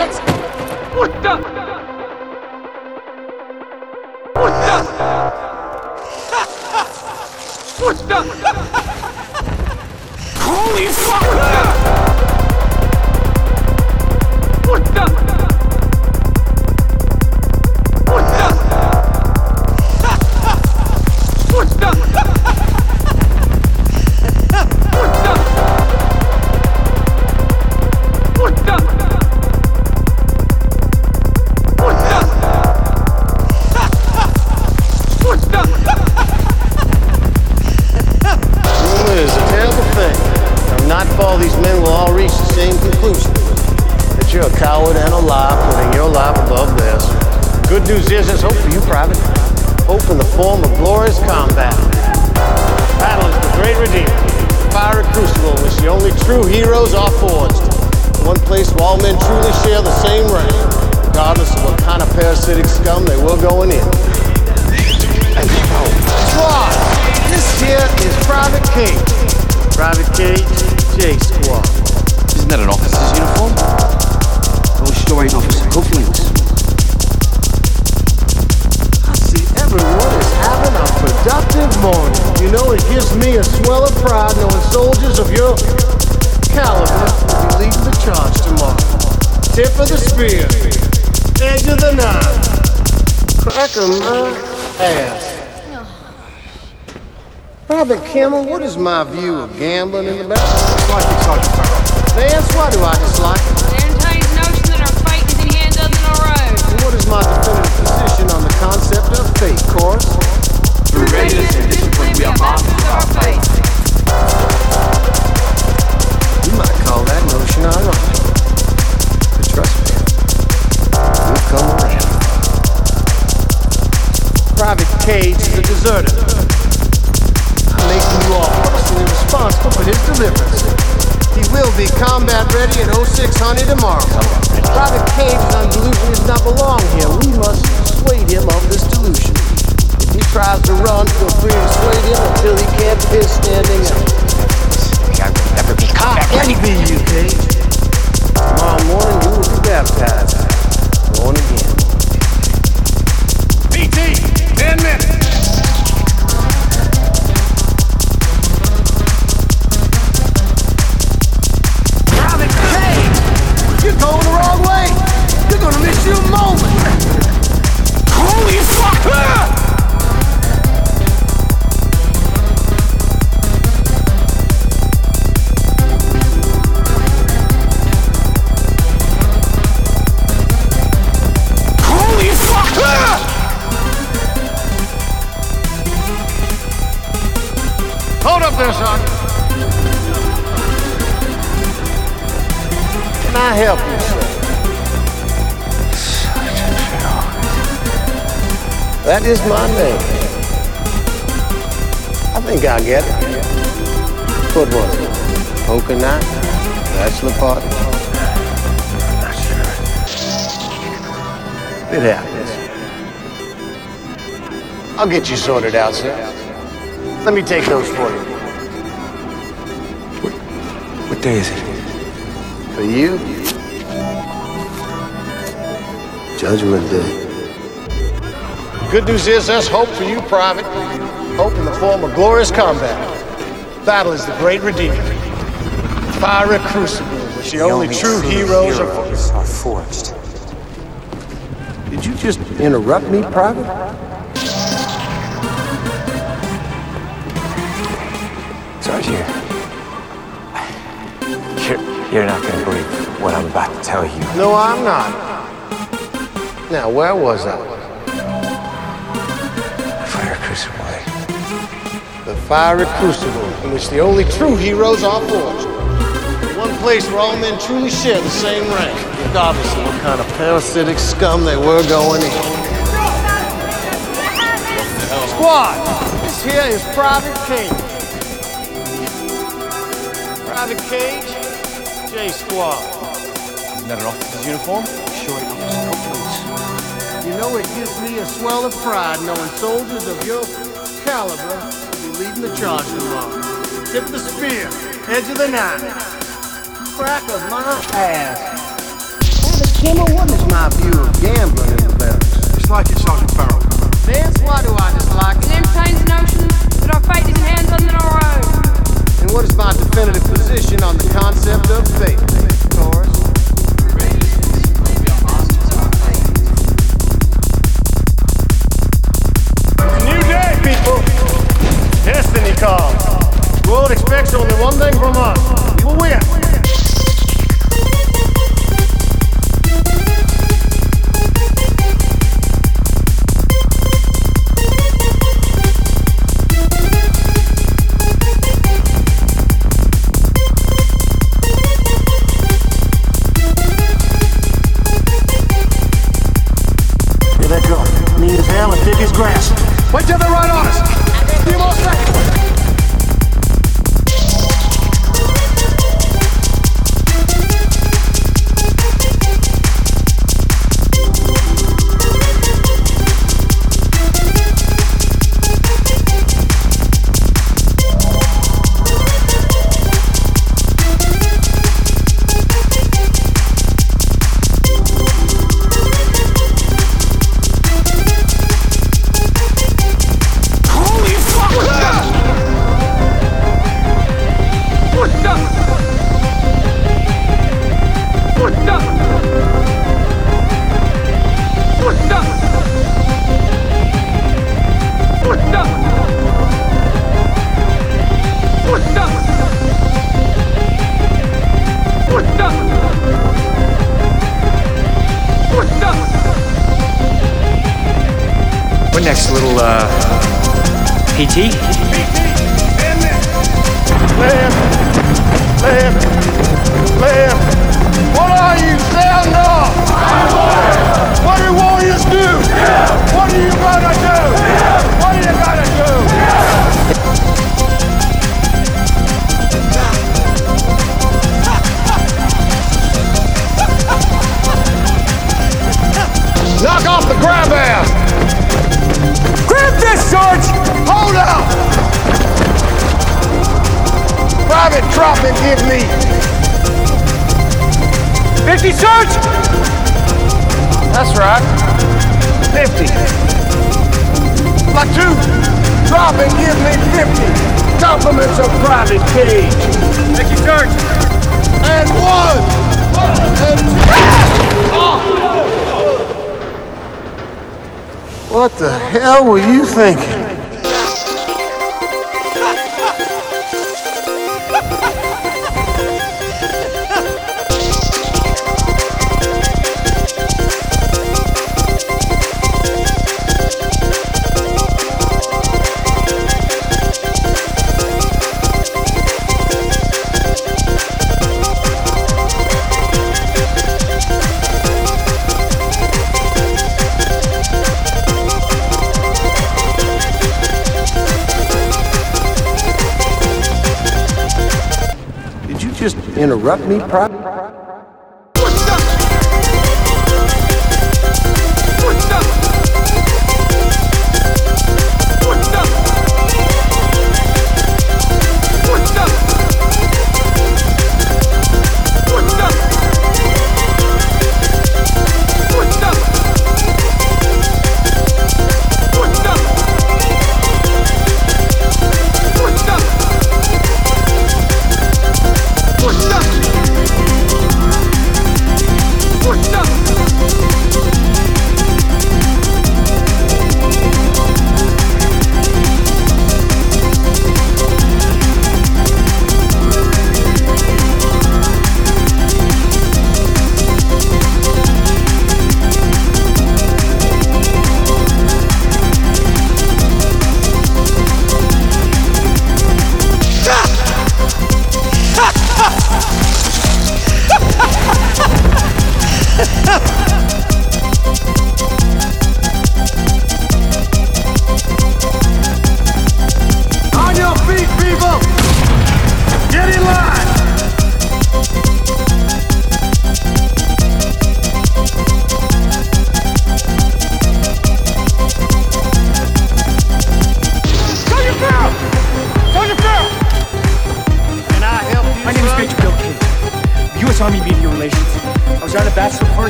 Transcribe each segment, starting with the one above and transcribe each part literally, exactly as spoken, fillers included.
What the? What the? What the? Holy fuck! What the? What the? What the? What the? What the? These men will all reach the same conclusion, that you're a coward and a liar, putting your life above theirs. Good news is there's hope for you, Private. Hope in the form of glorious combat. Battle is the great redeemer, fiery crucible in which the only true heroes are forged. One place where all men truly share the same reign, regardless of what kind of parasitic scum they were going in. Squad, this here is Private Cage. Private Cage, J-Squad. Isn't that an officer's uniform? Those sure ain't officer cufflinks. I see everyone is having a productive morning. You know, it gives me a swell of pride knowing soldiers of your caliber will be leading the charge tomorrow. Tip of the spear, edge of the knife, crack of my ass. Private Kimmel, what is my view of gambling in the back? Like it, Sergeant Farrell. Vance, why do I dislike it? The entertained notion that our fate is in hands other than our own. And what is my definitive position on the concept of fate, Chorus? Through readiness and discipline, we are masters of our fate. You might call that notion ironic. But trust me, we've come around. Private Cage is a deserter. Making you all personally responsible for his deliverance. He will be combat ready at oh six hundred tomorrow. Private Cage's on delusion does not belong here. We must persuade him of this delusion. If he tries to run, feel free to persuade him until he can't piss standing up. I will never be combat I envy you, Cage. Tomorrow morning you will be baptized. Born again. P T, ten minutes. You're going the wrong way! You're gonna miss your moment! Holy fuck! Holy fuck! Hold up there, son! Can I help you, sir? Sergeant Farrell. That is my name. I think I get it. What was it? Poker night? Bachelor party? Not sure. It happens. I'll get you sorted out, sir. Let me take those for you. What, what day is it? For you, Judgment Day. Good news is there's hope for you, Private. Hope in the form of glorious combat. Battle is the great redeemer. Fiery crucible, which the, the only, only true, true heroes, heroes are, are forged. Did you just interrupt me, Private? Sergeant, you're, you're not going to believe what I'm about to tell you. No, I'm not. Now, where was I? Fire Crucible. The fiery crucible in which the only true heroes are forged. One place where all men truly share the same rank, regardless of what kind of parasitic scum they were going in. Squad, this here is Private Cage. Private Cage, J-Squad. Isn't that an officer's uniform? Sure, it officer's. You know, it gives me a swell of pride knowing soldiers of your caliber will be leading the charge tomorrow. Tip the spear, edge of the knife, crack of my ass. Kimmer, what is my view of gambling in the barracks? Dislike it, Sergeant Farrell. Vince, why do I dislike It it? entertains the notion that our fate is in hands other than our own. And what is my definitive position on the concept of fate? Taurus? New day, people! Destiny calls. The world expects only one thing from us. We will win. Here they go. Mean as hell and thick as grass. Wait till they're right on us. A few more seconds. Holy fuck! What's up? What's up? What's up? What's up? What's up? What's up? What's up? What next, little, uh, P T? Liam! Liam! Liam! What are you? Stand up! What do warriors do? What are you gonna do? What are you gonna do? Knock off the grab ass! Grab this, Sarge! Hold up! Private, drop and give me. fifty, Sarge! That's right. fifty. Platoon, drop and give me fifty. Compliments of Private Cage. Thank you, Sarge. And one. And two. Oh. What the hell were you thinking? Did you just interrupt me, Private? What's up? What's up? What's up? What's up? What's up? What's up? What's up? What's up? What's up?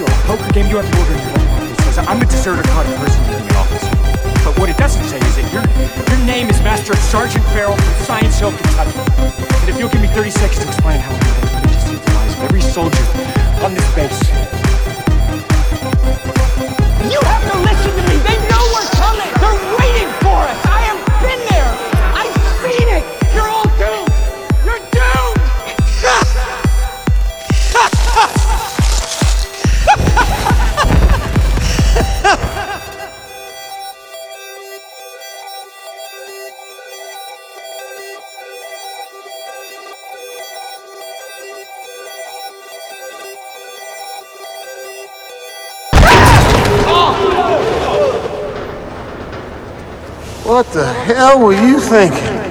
or a poker game, you have to order in your own office. Because I'm a deserter card person leaving an office. But what it doesn't say is that your your name is Master Sergeant Farrell from Science Hill, Kentucky. And if you'll give me thirty seconds to explain how I'm going to save the lives of every soldier on this base. You have to listen to me. They know we're coming. They're waiting for us. I have been there. I've seen it. You're all doomed. You're doomed. What the hell were you thinking?